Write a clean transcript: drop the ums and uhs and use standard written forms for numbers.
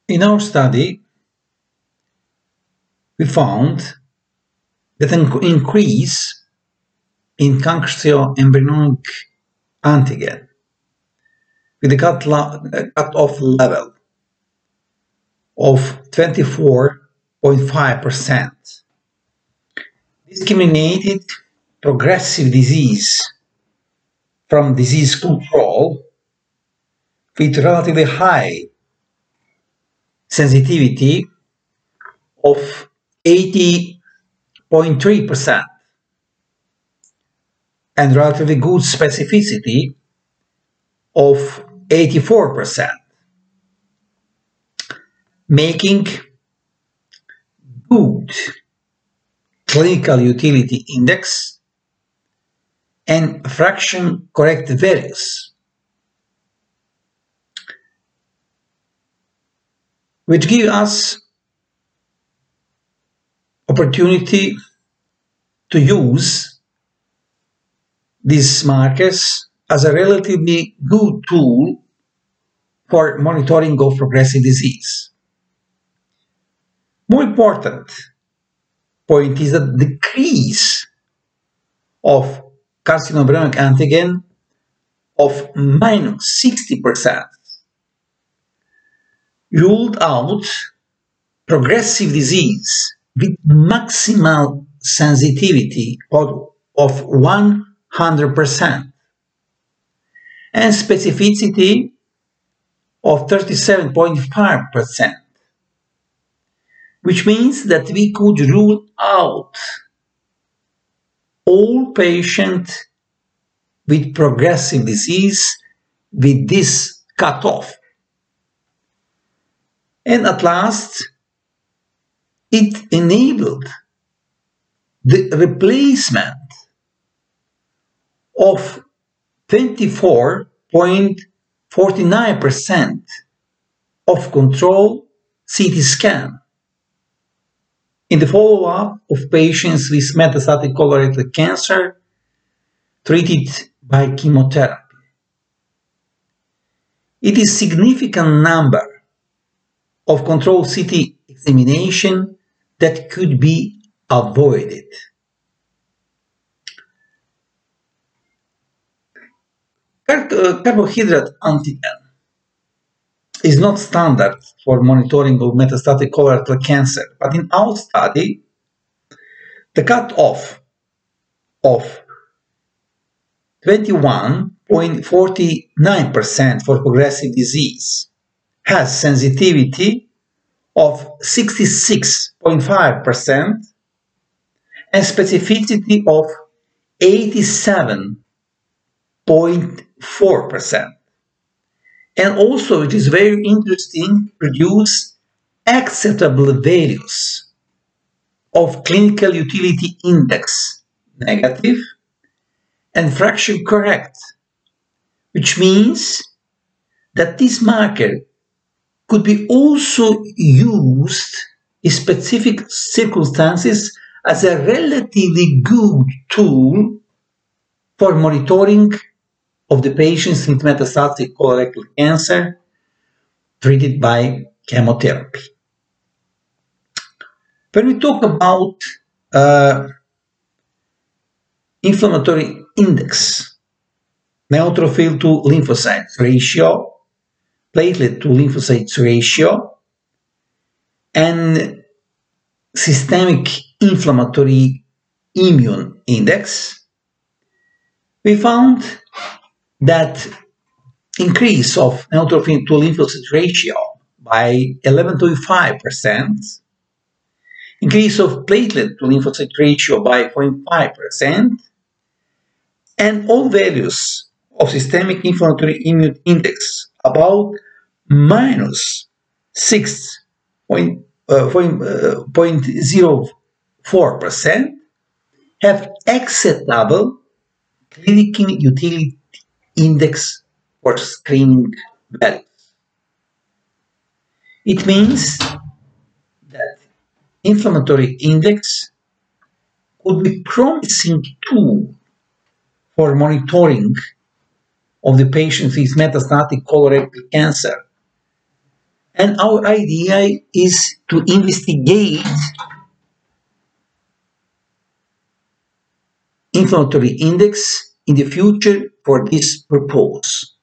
In our study, we found that an increase in calcio-embryonic antigen with a cut-off level of 24.5% discriminated progressive disease from disease control with relatively high sensitivity of 80.3% and relatively good specificity of 84%, making good clinical utility index and fraction correct values, which give us opportunity to use these markers as a relatively good tool for monitoring of progressive disease. More important point is that the decrease of carcinoembryonic antigen of minus 60% ruled out progressive disease with maximal sensitivity of 100% and specificity of 37.5%, which means that we could rule out all patients with progressive disease with this cutoff. And at last, it enabled the replacement of 24.49% of control CT scan in the follow-up of patients with metastatic colorectal cancer treated by chemotherapy. It is a significant number of control CT examination that could be avoided. Carbohydrate antigen is not standard for monitoring of metastatic colorectal cancer, but in our study, the cutoff of 21.49% for progressive disease has sensitivity of 66.5% and specificity of 87.4%. And also it is very interesting to produce acceptable values of clinical utility index negative and fraction correct, which means that this marker could be also used in specific circumstances as a relatively good tool for monitoring of the patients with metastatic colorectal cancer treated by chemotherapy. When we talk about inflammatory index, neutrophil to lymphocytes ratio, platelet to lymphocytes ratio, and systemic inflammatory immune index, we found that increase of neutrophil to lymphocyte ratio by 11.5%, increase of platelet to lymphocyte ratio by 0.5%, and all values of systemic inflammatory immune index about minus 6.04% have acceptable clinical utility index for screening values. It means that inflammatory index could be promising tool for monitoring of the patients with metastatic colorectal cancer And our idea is to investigate inflammatory index in the future for this purpose.